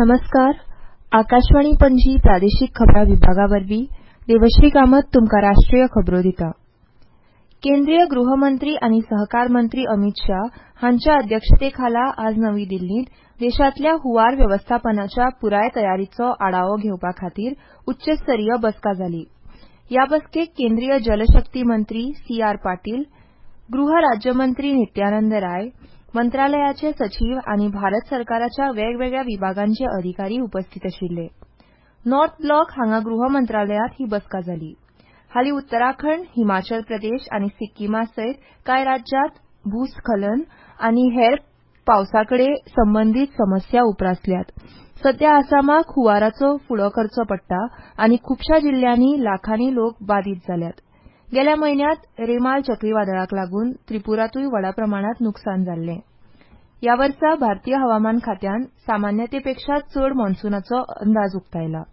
नमस्कार. आकाशवाणी पणजी प्रादेशीक खबरां विभागावरवीं देवश्री कामत तुमकां राष्ट्रीय खबरो दिता. केंद्रीय गृहमंत्री आनी सहकार मंत्री अमित शाह हांच्या अध्यक्षतेखाला आज नवी दिल्लींत देशांतल्या हुंवार वेवस्थापनाच्या पुराय तयारीचो आढावो घेवपा खातीर उच्चस्तरीय बसका जाली. ह्या बसकेक केंद्रीय जलशक्ती मंत्री सी.आर. पाटील, गृह राज्यमंत्री नित्यानंद राय, मंत्रालयाचे सचिव आनी भारत सरकाराच्या वेगवेगळ्या विभागांचे अधिकारी उपस्थित आशिल्ले. नॉर्थ ब्लॉक हांगा गृह मंत्रालयांत ही बसका जाली. हालीं उत्तराखंड, हिमाचल प्रदेश आनी सिक्कीमा सयत कांय राज्यांत भूस्खलन आनी हेर पावसाकडेन संबंदीत समस्या उप्रासल्यात. सध्या आसामाक हुंवाराचो फुडो करचो पडटा आनी खुबशा जिल्ल्यांनी लाखांनी लोक बादीत जाल्यात. गेल्या म्हयन्यांत रेमाल चक्रीवादळाक लागून त्रिपुरांतूय व्हड प्रमाणांत नुकसान जाल्लें. ह्या वर्सा भारतीय हवामान खात्यान सामान्यतेपेक्षा चड मॉन्सूनाचो अंदाज उक्तायला.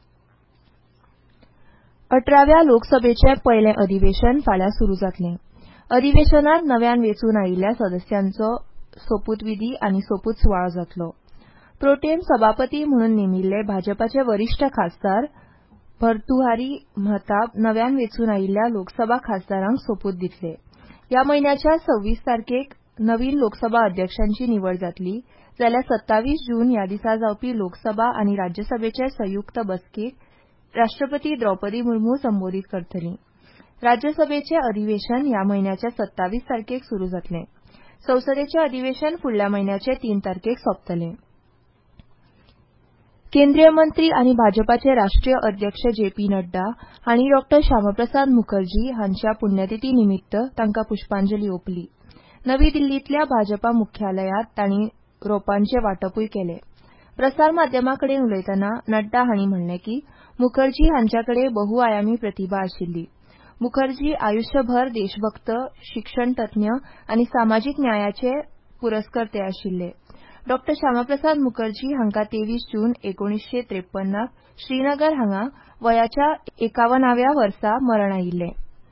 18व्या लोकसभेचें पयलें अधिवेशन फाल्यां सुरू जातलें. अधिवेशनांत नव्यान वेंचून आयिल्ल्या सदस्यांचो सोपूतविधी आनी सोपूत सुवाळो जातलो. प्रोटेम सभापती म्हणून नेमिल्ले भाजपाचे वरिष्ठ खासदार भर्तृहारी महताब नव्यान वेंचून आयिल्ल्या लोकसभा खासदारांक सोपूत दितले. ह्या म्हयन्याच्या 26 तारखेक नवीन लोकसभा अध्यक्षांची निवड जातली जाल्यार 27 जून ह्या दिसा जावपी लोकसभा आनी राज्यसभेचे संयुक्त बसकेक राष्ट्रपती द्रौपदी मुर्मू संबोधीत करतलीं. राज्यसभेचें अधिवेशन ह्या म्हयन्याच्या 27 तारखेक सुरू जातलें. संसदेचें अधिवेशन फुडल्या म्हयन्याचे 3 तारखेक सोंपतलें. केंद्रीय मंत्री आनी भाजपाचे राष्ट्रीय अध्यक्ष जे.पी. नड्डा हांणी डॉ. श्यामप्रसाद मुखर्जी हांच्या पुण्यतिथी निमित्त तांकां पुष्पांजली ओंपली. नवी दिल्लींतल्या भाजपा मुख्यालयांत तांणी रोपांचें वांटपूय केलें. प्रसार माध्यमांकडेन उलयतना नड्डा हांणी म्हणलें की मुखर्जी हांच्याकडे बहुआयामी प्रतिभा आशिल्ली. मुखर्जी आयुश्यभर देशभक्त, शिक्षणतज्ञ आनी सामाजीक न्यायाचे पुरस्कर्ते आशिल्ले. डॉ. श्यामप्रसाद मुखर्जी हांकां 23 जून 1953 श्रीनगर हांगा वयाच्या 51व्या वर्सा मरण आयिल्लें.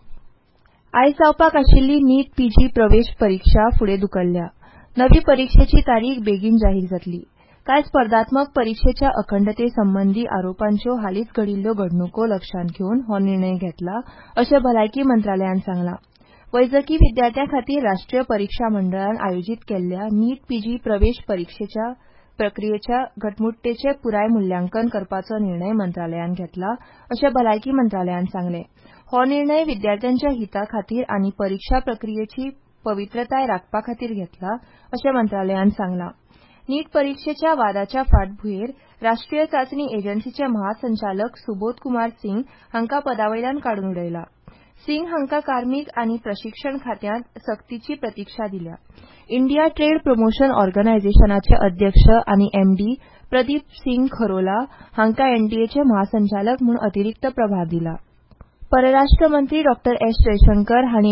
आयज जावपाक आशिल्ली नीट पीजी प्रवेश परीक्षा फुडें धुकल्ल्या. नवी परीक्षेची तारीख बेगीन जाहीर जातली. कांय स्पर्धात्मक परीक्षेच्या अखंडते संबंधी आरोपांच्यो हालींच घडिल्ल्यो घडणुको लक्षांत घेवन हो निर्णय घेतला अशें भलायकी मंत्रालयान सांगलां. वैजकी विद्यार्थ्यां खातीर राष्ट्रीय परीक्षा मंडळान आयोजीत केल्ल्या नीट पीजी प्रवेश परीक्षेच्या प्रक्रियेच्या घटमुट्टेचें पुराय मुल्यांकन करपाचो निर्णय मंत्रालयान घेतला अशें भलायकी मंत्रालयान सांगलें. हो निर्णय विद्यार्थ्यांच्या हिता खातीर आनी परीक्षा प्रक्रियेची पवित्रताय राखपा खातीर घेतला अशें मंत्रालयान सांगलां. नीट परीक्षेच्या वादाच्या फाटभुंयेर राष्ट्रीय चांचणी एजन्सीचे महासंचालक सुबोध कुमार सिंग हांकां पदावयल्यान काडून उडयला. सिंग हांकां कार्मीक आनी प्रशिक्षण खात्यांत सक्तीची प्रतिक्षा दिल्या. इंडिया ट्रेड प्रमोशन ऑर्गनायझेशनाचे अध्यक्ष आनी एमडी प्रदीप सिंग खरोला हांकां एनटीएचे महासंचालक म्हूण अतिरिक्त प्रभार दिला. परराष्ट्र मंत्री डॉ. एस. जयशंकर हांणी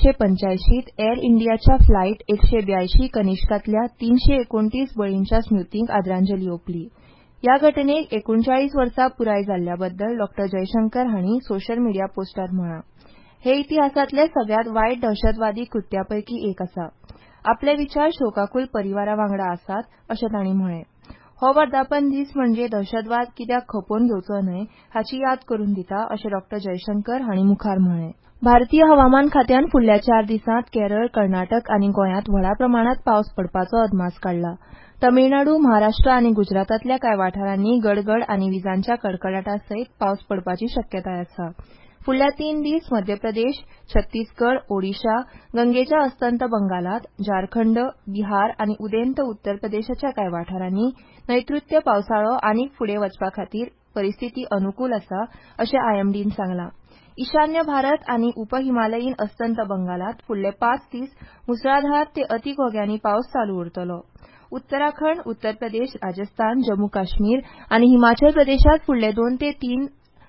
1985 एअर इंडियाच्या फ्लायट 182 कनिष्कांतल्या 329 बळींच्या स्मृतींक आदरांजली ओंपली. ह्या घटनेक 39 वर्सां पुराय जाल्ल्याबद्दल डॉ. जयशंकर हांणी सोशल मिडिया पोस्टांत म्हळां. हे इतिहासांतले सगळ्यांत वायट दहशतवादी कृत्यापैकी एक आसा. आपले विचार शोकाकूल परिवारा वांगडा आसात अशें तांणी म्हळें. हो वर्धापन दीस म्हणजे दहशतवाद कित्याक खपोवन घेवचो न्हय हाची याद करून दिता अशें डॉ. जयशंकर हांणी मुखार म्हळें. भारतीय हवामान खात्यान फुडल्या 4 दिसांत केरळ, कर्नाटक आनी गोंयांत व्हड प्रमाणांत पावस पडपाचो अदमास काडला. तमिळनाडू, महाराष्ट्र आनी गुजरातांतल्या कांय वाठारांनी गडगड आनी विजांच्या कडकडाटा सयत पावस पडपाची शक्यताय आसा. फुडल्या 3 दीस मध्य प्रदेश, छत्तीसगड, ओडिशा, गंगेच्या अस्तंत बंगालात, झारखंड, बिहार आनी उदेंत उत्तर प्रदेशाच्या कांय वाठारांनी नैऋत्य पावसाळो आनीक फुडें वचपा खातीर परिस्थिती अनुकूल आसा अशें आयएमडीन सांगलां. ईशान्य भारत आनी उपहिमालयीन अस्तंत बंगालात फुडले 5 दीस मुसळधार ते अति मोग्यांनी पावस चालू उरतलो. उत्तराखंड, उत्तर प्रदेश, राजस्थान, जम्मू काश्मीर आनी हिमाचल प्रदेशात फुडले 2 ते 3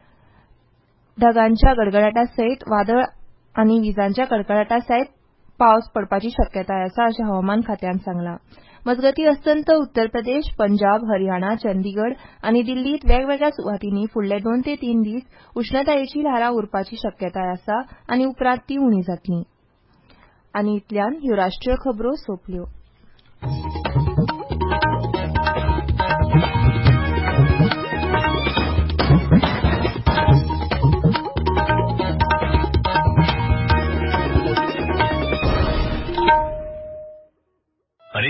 ढगांच्या गडगडाटा सयत वादळ आनी विजांच्या कडकडाटा सयत पावस पडपाची शक्यताय आसा अशें हवामान खात्यान सांगलां. मजगती अस्तंत उत्तर प्रदेश, पंजाब, हरियाणा, चंदीगड आनी दिल्लीत वेगवेगळ्या सुवातींनी फुडले 2 ते 3 दीस उश्णतायेची ल्हारां उरपाची शक्यताय आसा आनी उपरांत ती उणी जातली. आनी इतल्यान ह्यो राष्ट्रीय खबरो सोंपल्यो.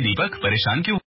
दीपक परेशान क्यों